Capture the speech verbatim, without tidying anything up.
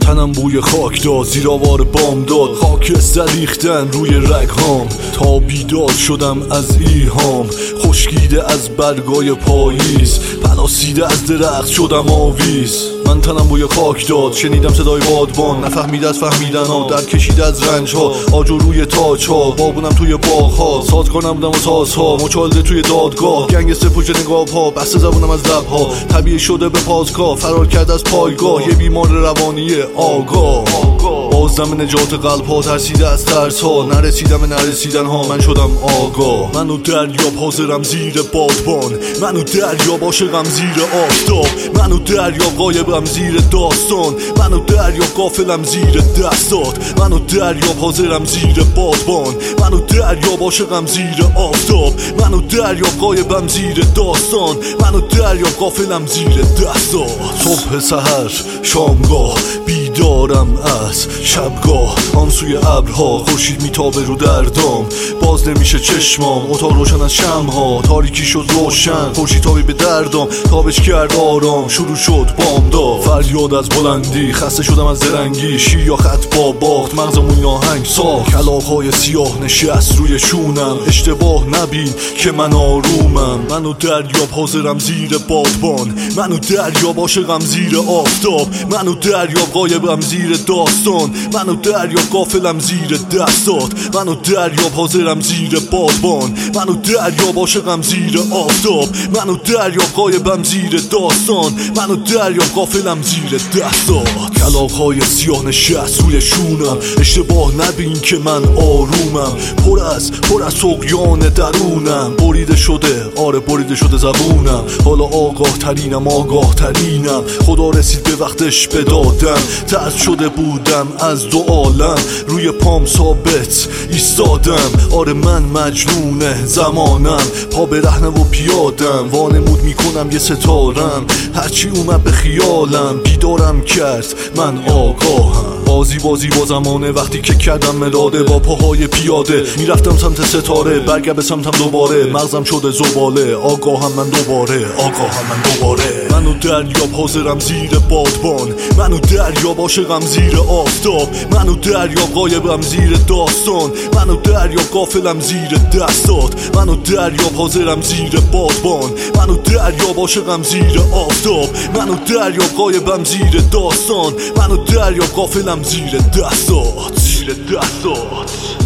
تنم بوی خاک داد، زیر آوار بام داد، خاکستر ریختن روی رگهام. تا بیدار شدم از ایهام، خشکیده از برگای پاییز، پلاسیده از درخت شدم آویز. من تنم بوی خاک داد، شنیدم صدای بادبان، نفهمید از فهمیدن ها، در کشید از رنج ها، آجو روی تاج ها، بابونم توی باغ ها، ساز کنم بودم و ساز ها، مچالده توی دادگاه، گنگستر پشت نقاب ها، بسته زبونم از لب ها، طبیعی شده به پاسگاه، فرار کرد از پایگاه، یه بیمار روانی آگاه. بازدم نجات قلب ها، ترسیده از ترس ها، نرسیدم نرسیدن ها، من شدم آگاه. منو دریاب حاضرم زیر بادبان، منو دریاب عاشقم زیر آفتاب، منو دریاب غایبم زیر داستان، منو دریاب غافلم زیر دستات، منو دریاب حاضرم زیر بادبان، منو دریاب عاشقم زیر آفتاب، منو دریاب غایبم زیر داستان، منو دریاب غافلم زیر دستات. صبح سحر شامگاه بیدارم از شبگاه، آن سوی ابرها خورشید میتابه رو دردام، باز نمیشه چشمام، اتاق روشن از شمعها، تاریکی شد روشن، خورشید تابی به دردام، تابش کرد آرام، شروع شد بامداد. فریاد از بلندی، خسته شدم از درنگی، شیر یا خط با باخت، مغزمون آهنگ ساخت، کلاغ‌های سیاه نشست روی شونم، اشتباه نبین که من آرومم. منو دریاب حاضرم زیر بادبان، منو دریاب عاشقم زیر آفتاب، منو دریاب غایبم زیر داستان، منو دریاب غافلم زیر دستات، منو دریاب حاضرم زیر بادبان، منو دریاب عاشقم زیر آفتاب، منو دریاب غایبم زیر داستان، منو دریاب غافلم زیر دستات. کلاغ‌های سیاه نشست روی شونم، اشتباه نبین که من آرومم، پر از پر از طغیان درونم، بریده شده آره بریده شده زبونم، حالا آگاه ترینم آگاه ترینم، خدا رسید به وقتش بدادم، ترد شده بودم از دو عالم، روی پام ثابت ایستادم، آره من مجنون زمانم، پا به رهنه و پیادم، وانمود میکنم یه ستارم، هرچی اومد به خیالم، بیدارم کرد من آگاهم. بازی بازی با زمانه، وقتی که کردم ملاده، با پاهای پیاده میرفتم سمت ستاره، برگرد به سمتم دوباره، مغزم شده زباله، آگاهم من دوباره، آگاهم من دوباره. منو دریاب حاضرم زیر بادبان، منو دریاب عاشقم زیر آفتاب، منو دریاب غایبم زیر داستان، منو دریاب غافلم زیر دستات، منو دریاب حاضرم زیر بادبان، منو دریاب عاشقم زیر آفتاب، منو دریاب غایبم زیر داستان، منو دریاب غافلم زیر دستات، زیر دستات.